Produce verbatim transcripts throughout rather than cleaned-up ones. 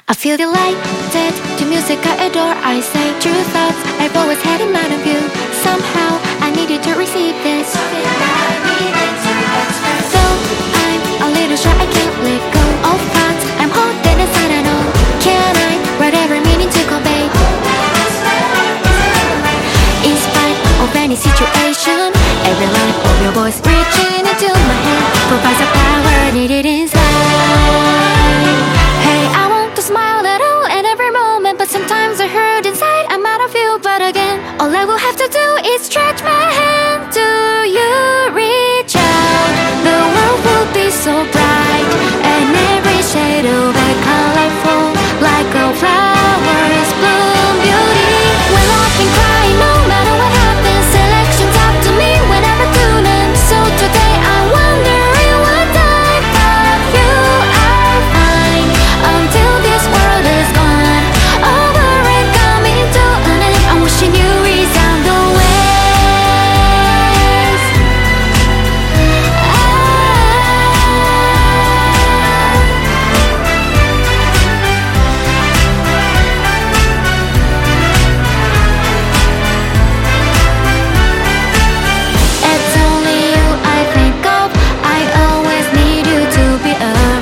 I feel delighted to music I adore. I say true thoughts I've always had in mind of you. Somehow I needed to receive this. Though I'm a little shy, I can't let go of thoughts I'm holding inside. I know. Can I write every meaning to convey? In spite of any situation, every line of your voice reaching into my head provides a power needed inside. Hey, I want to smile at all and every moment, but sometimes I hurt inside. I'm out of you, but again, all I will have to do is stretch my hand to you, reach out. The world will be so bright, and every shade of it colorful, like a flower's bloom beauty. When laughing, crying, no matter what happens, selections up to me whenever tune in. So today I'm wondering what type of you I find until this world is gone over and coming to an end. I'm wishing you resound the waves. It's only you I think of. I always need you to be around.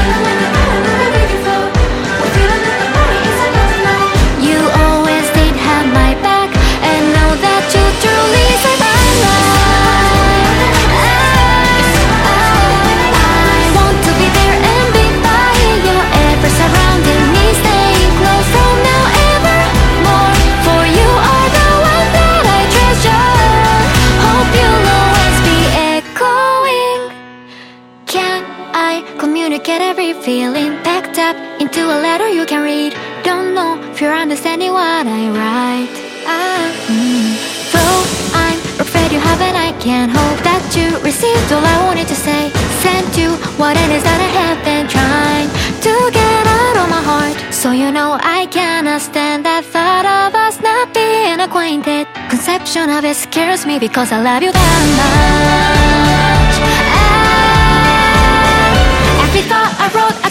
You always did have my back, and know that you truly saved my life. I want to be there and be by you, ever surrounding me, staying close from now evermore. For you are the one that I treasure. Hope you'll always be echoing. Can I communicate every feeling packed up into a letter you can read? Don't know if you're understanding what I write. Ah, mm. Though I'm afraid you haven't, I can't hope that you received all I wanted to say. Sent you what it is that I have been trying to get out of my heart. So you know I cannot stand that thought of us not being acquainted. Conception of it scares me because I love you that much. Ah, every thought I wrote